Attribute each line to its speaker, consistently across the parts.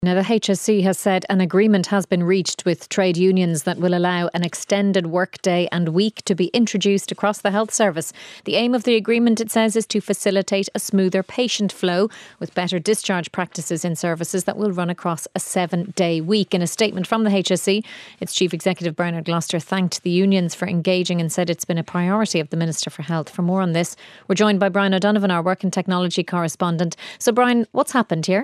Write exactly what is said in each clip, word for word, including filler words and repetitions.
Speaker 1: Now, the H S C has said an agreement has been reached with trade unions that will allow an extended workday and week to be introduced across the health service. The aim of the agreement, it says, is to facilitate a smoother patient flow with better discharge practices in services that will run across a seven-day week. In a statement from the H S C, its Chief Executive Bernard Gloucester thanked the unions for engaging and said it's been a priority of the Minister for Health. For more on this, we're joined by Brian O'Donovan, our work and technology correspondent. So, Brian, what's happened here?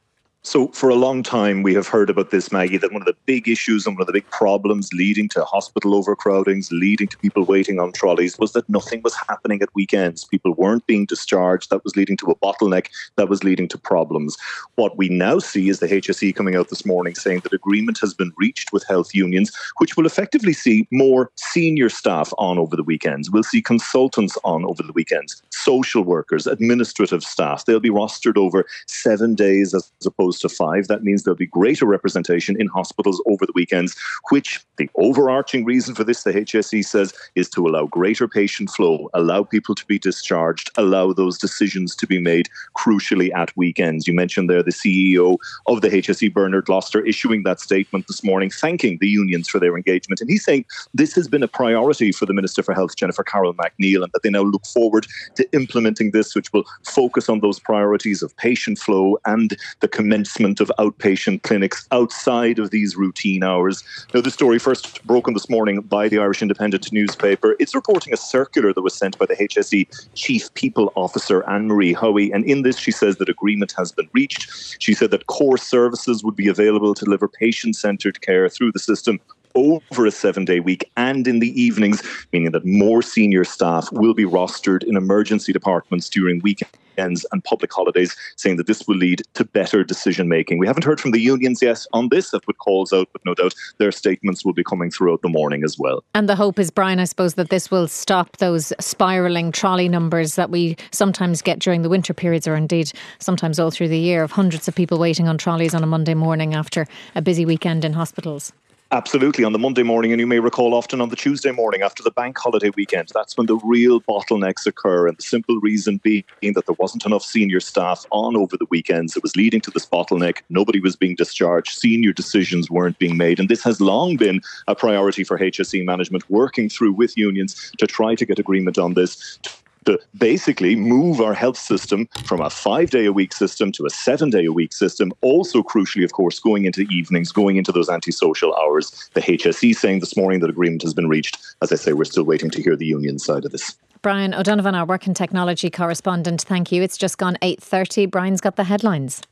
Speaker 2: So for a long time, we have heard about this, Maggie, that one of the big issues and one of the big problems leading to hospital overcrowdings, leading to people waiting on trolleys, was that nothing was happening at weekends. People weren't being discharged. That was leading to a bottleneck. That was leading to problems. What we now see is the H S C coming out this morning saying that agreement has been reached with health unions, which will effectively see more senior staff on over the weekends. We'll see consultants on over the weekends, social workers, administrative staff. They'll be rostered over seven days as opposed to five. That means there'll be greater representation in hospitals over the weekends, which the overarching reason for this, the H S C says, is to allow greater patient flow, allow people to be discharged, allow those decisions to be made crucially at weekends. You mentioned there the C E O of the H S C, Bernard Gloucester, issuing that statement this morning, thanking the unions for their engagement. And he's saying this has been a priority for the Minister for Health, Jennifer Carroll MacNeill, and that they now look forward to implementing this, which will focus on those priorities of patient flow and the commencement of outpatient clinics outside of these routine hours. Now, the story first broken this morning by the Irish Independent newspaper. It's reporting a circular that was sent by the H S E Chief People Officer, Anne-Marie Howie. And in this, she says that agreement has been reached. She said that core services would be available to deliver patient-centred care through the system over a seven-day week and in the evenings, meaning that more senior staff will be rostered in emergency departments during weekends and public holidays, saying that this will lead to better decision-making. We haven't heard from the unions yet on this. I've put calls out, but no doubt their statements will be coming throughout the morning as well.
Speaker 1: And the hope is, Brian, I suppose, that this will stop those spiralling trolley numbers that we sometimes get during the winter periods, or indeed sometimes all through the year, of hundreds of people waiting on trolleys on a Monday morning after a busy weekend in hospitals.
Speaker 2: Absolutely, on the Monday morning, and you may recall often on the Tuesday morning after the bank holiday weekend. That's when the real bottlenecks occur, and the simple reason being that there wasn't enough senior staff on over the weekends. It was leading to this bottleneck. Nobody was being discharged. Senior decisions weren't being made, and this has long been a priority for H S C management, working through with unions to try to get agreement on this, to basically move our health system from a five-day-a-week system to a seven-day-a-week system. Also, crucially, of course, going into evenings, going into those antisocial hours. The H S C saying this morning that agreement has been reached. As I say, we're still waiting to hear the union side of this.
Speaker 1: Brian O'Donovan, our work and technology correspondent, thank you. It's just gone eight thirty. Brian's got the headlines.